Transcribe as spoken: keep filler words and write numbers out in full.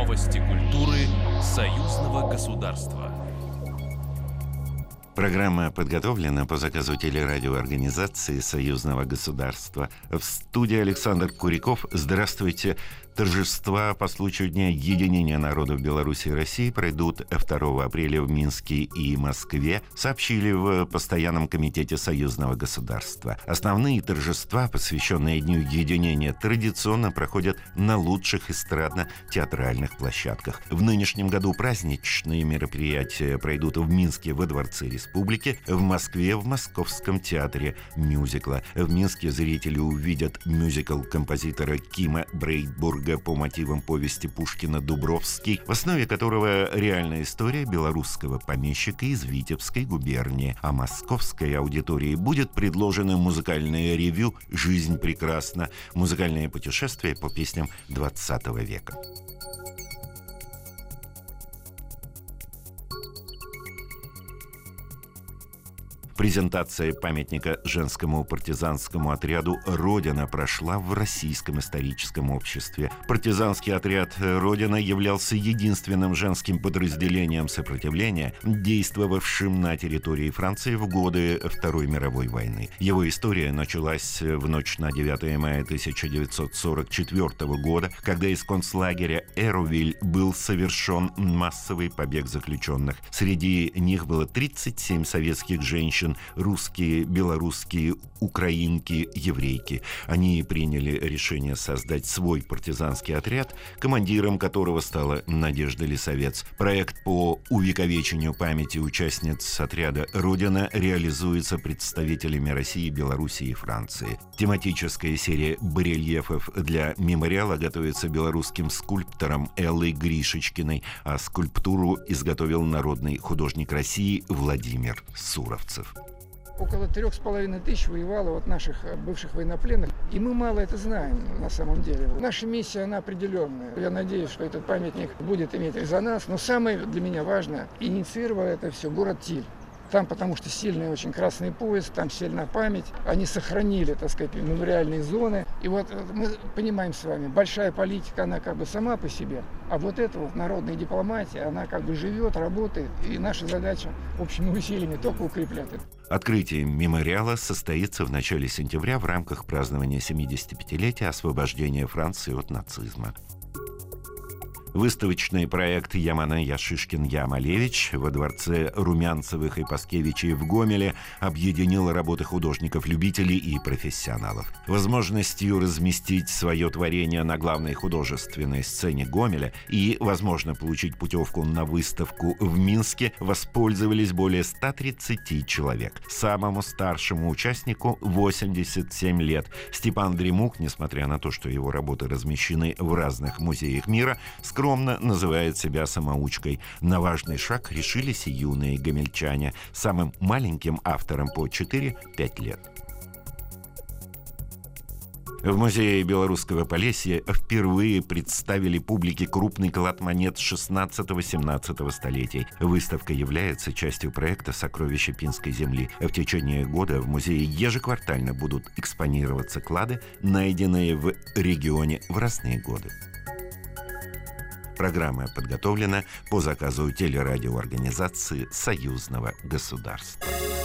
Новости культуры союзного государства. Программа подготовлена по заказу телерадиоорганизации союзного государства. В студии Александр Куряков. Здравствуйте. Торжества по случаю Дня единения народов Беларуси и России пройдут второго апреля в Минске и Москве, сообщили в Постоянном комитете союзного государства. Основные торжества, посвященные Дню единения, традиционно проходят на лучших эстрадно-театральных площадках. В нынешнем году праздничные мероприятия пройдут в Минске во Дворце Республики, в Москве в Московском театре мюзикла. В Минске зрители увидят мюзикл композитора Кима Брейдбурга по мотивам повести Пушкина «Дубровский», в основе которого реальная история белорусского помещика из Витебской губернии. А московской аудитории будет предложено музыкальное ревю «Жизнь прекрасна», музыкальное путешествие по песням двадцатого века. Презентация памятника женскому партизанскому отряду «Родина» прошла в Российском историческом обществе. Партизанский отряд «Родина» являлся единственным женским подразделением сопротивления, действовавшим на территории Франции в годы Второй мировой войны. Его история началась в ночь на девятое мая тысяча девятьсот сорок четвёртого года, когда из концлагеря Эровиль был совершен массовый побег заключенных. Среди них было тридцать семь советских женщин, русские, белорусские, украинки, еврейки. Они приняли решение создать свой партизанский отряд, командиром которого стала Надежда Лисовец. Проект по увековечению памяти участниц отряда «Родина» реализуется представителями России, Белоруссии и Франции. Тематическая серия барельефов для мемориала готовится белорусским скульптором Эллой Гришечкиной, а скульптуру изготовил народный художник России Владимир Суровцев. Около трех с половиной тысяч воевало от наших бывших военнопленных, и мы мало это знаем на самом деле. Наша миссия, она определенная. Я надеюсь, что этот памятник будет иметь резонанс, но самое для меня важное, инициировал это все город Тиль. Там, потому что сильный очень красный пояс, там сильная память. Они сохранили, так сказать, мемориальные зоны. И вот мы понимаем с вами, большая политика, она как бы сама по себе. А вот эта вот народная дипломатия, она как бы живет, работает. И наша задача общими усилиями только укреплять это. Открытие мемориала состоится в начале сентября в рамках празднования семидесятипятилетия освобождения Франции от нацизма. Выставочный проект «Ямана Яшишкин Я Малевич» во дворце Румянцевых и Паскевичей в Гомеле объединил работы художников-любителей и профессионалов. Возможностью разместить свое творение на главной художественной сцене Гомеля и, возможно, получить путевку на выставку в Минске воспользовались более ста тридцати человек. Самому старшему участнику восемьдесят семь лет. Степан Дремук, несмотря на то, что его работы размещены в разных музеях мира, скромно называет себя самоучкой. На важный шаг решились и юные гомельчане. Самым маленьким авторам по четыре-пять лет. В Музее Белорусского Полесья впервые представили публике крупный клад монет шестнадцатого-семнадцатого столетий. Выставка является частью проекта «Сокровища Пинской земли». В течение года в музее ежеквартально будут экспонироваться клады, найденные в регионе в разные годы. Программа подготовлена по заказу телерадиоорганизации союзного государства.